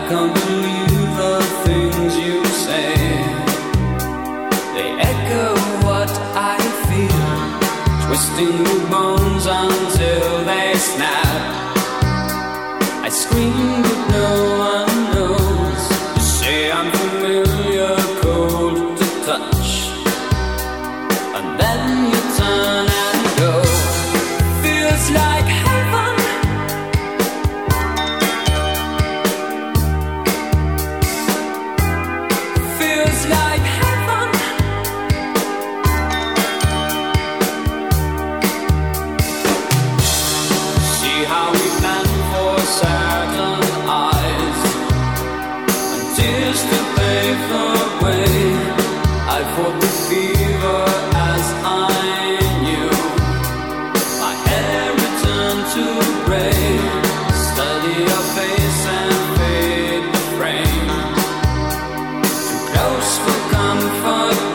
can't believe the things you say. They echo what I feel, twisting the bones until they snap. I scream but no one knows. You say I'm familiar, cold to touch, and then you turn and go. Feels like heaven. Feels like heaven. See how we plan for certain eyes and tears to pave the way. I fought the fever as I knew. My hair returned to gray. Study your face and fade the frame. Too close for comfort.